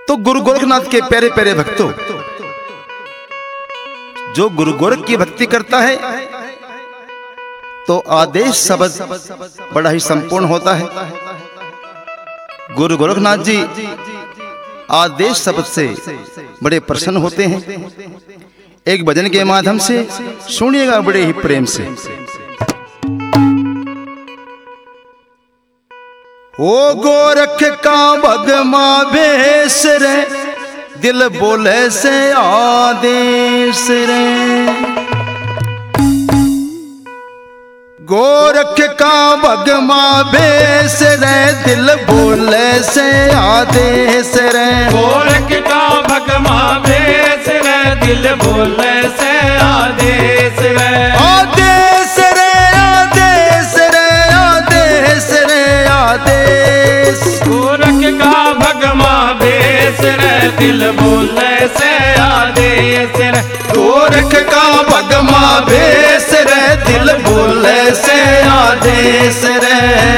तो गुरु गोरखनाथ के प्यारे प्यारे भक्तों, जो गुरु गोरख की भक्ति करता है तो आदेश शब्द बड़ा ही संपूर्ण होता है। गुरु गोरखनाथ जी आदेश शब्द से बड़े प्रसन्न होते हैं। एक भजन के माध्यम से सुनिएगा बड़े ही प्रेम से। ओ गोरख का भगमा भेष रे, दिल बोले से आदेश रे। गोरख का भगमा भेष रे, दिल बोले से आदेश रे। गोरख का भगमा भेष रे, दिल बोले से आदेश रे। आदेश रे आदेश रे आदेश रे आदेश। गोरख का भगमा भेष रे, दिल बोले से आदेश रे। गोरख का भगमा भेष रे, दिल बोले से आदेश रे।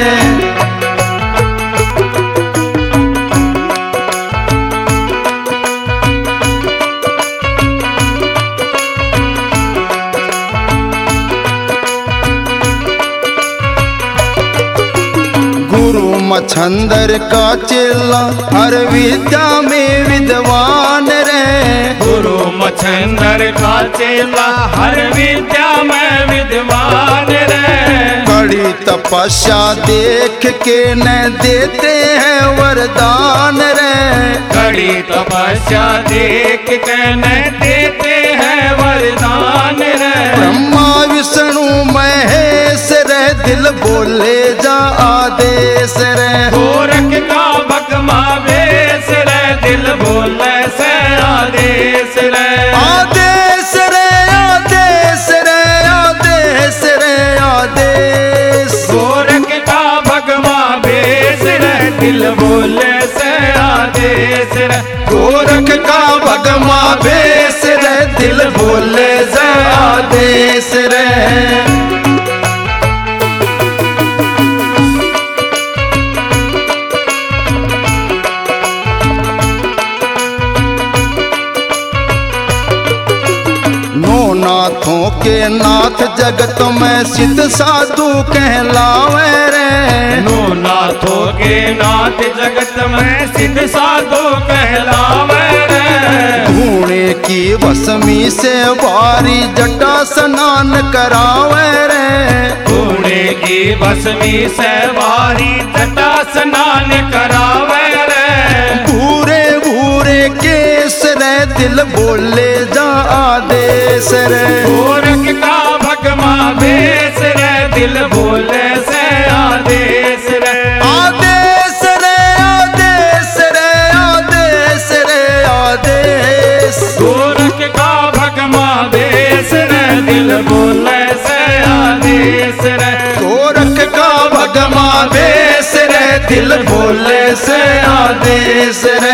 मच्छंदर का चेला हर विद्या में विद्वान रे। गुरु मच्छंदर का चेला हर विद्या में विद्वान रे। कड़ी तपस्या देख के न देते हैं वरदान रे। कड़ी तपस्या देख के न देते हैं वरदान रे। ब्रह्मा विष्णु महेश रे, दिल बोले जा आदेश रे। गोरख का भगमा भेष रे, दिल बोले से आदेश रे। आदेश रे आदेश रे आदेश रे आदेश। गोरख का भगमा भेष रे, दिल बोले से आदेश रे। गोरख का भगमा भेष रे, दिल बोले से आदेश रे। नाथों के नाथ जगत में सिद्ध साधु कहलावे रे। नो नाथों के नाथ जगत में सिद्ध साधु कहलावे रे। धूणे की भस्मी से भारी जटा स्नान करावे रे। धूणे की भस्मी से भारी जटा स्नान करावे रे। भूरे भूरे केस रे, दिल बोले जा आदेश रे। गोरख का भगमा भेष रे, दिल बोले से आदेश रे। आदेश रे आदेश रे आदेश रे आदेश। गोरख का भगमा भेष रे, दिल बोले से आदेश रे। गोरख का भगमा भेष रे, दिल बोले से आदेश रे।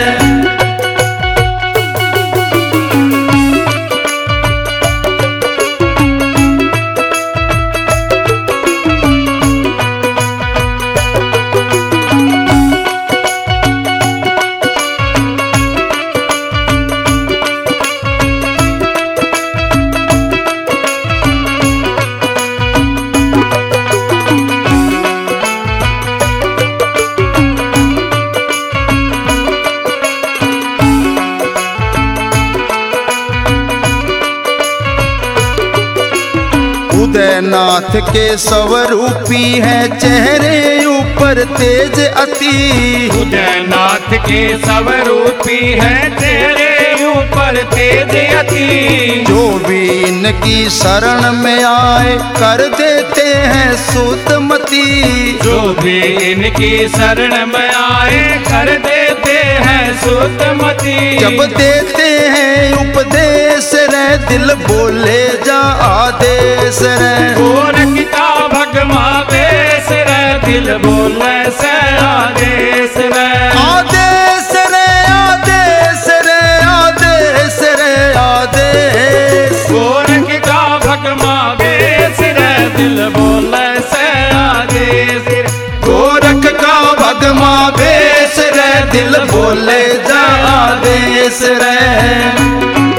उदयनाथ के स्वरूपी है, चेहरे ऊपर तेज अति। उदयनाथ के स्वरूपी है, चेहरे ऊपर तेज अति। जो भी इनकी शरण में आए कर देते हैं सूतमती। जो भी इनकी शरण में आए कर देते हैं सूतमती। जब देते हैं उपदेश रे, दिल बोले जा आदेश रे। गोरख का भगमा भेष रे, दिल बोले से आदेश रे। आदेश रे आदेश रे आदेश रे आदेश। गोरख का भगमा भेष रे, दिल बोले से आदेश रे। गोरख का भगमा भेष रे, दिल बोले जा आदेश रे।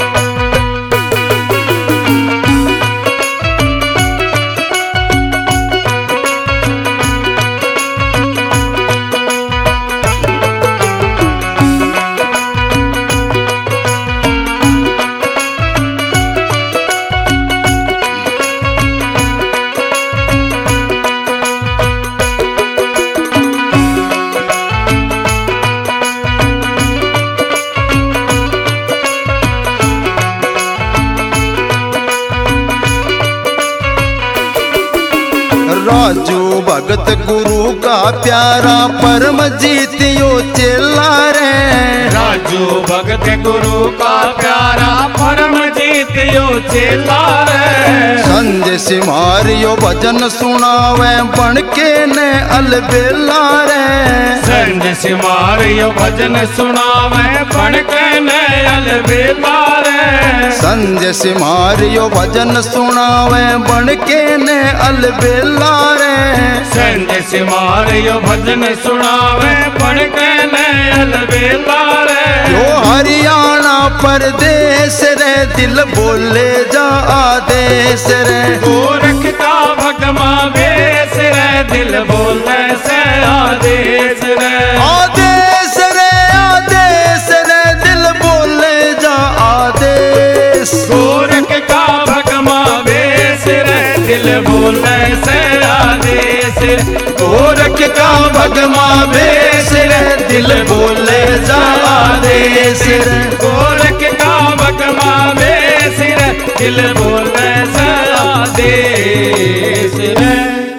राजू भगत गुरु का प्यारा परम जीतियो चेला रे। राजू भगत गुरु का प्यारा परम जीतियो चेला रे। संजय सिमारियो भजन सुनावे बन के ने अलबेला रे। संजय सिमारियो भजन सुनावे बन के ने अलबेला रे। संजय सिमारियो भजन सुनावे बन के ने अलबेला रे। संजय सिमारियो भजन सुनावे बन के ने अलबेला रे। यो हरियाणा परदेश रे दिल बोले जा आदेश रे। गोरख का भगमा बेस रे दिल बोले से आदेश रे। आदेश रे आदेश रे दिल बोले जा आदेश। गोरख का भगमा बेस रे दिल बोले से आदेश रे। गोरख का भगमा बेस रे दिल बोले जा आदेश रे। गोरख का भगमा बेस रे दिल बोले से आदेश रे।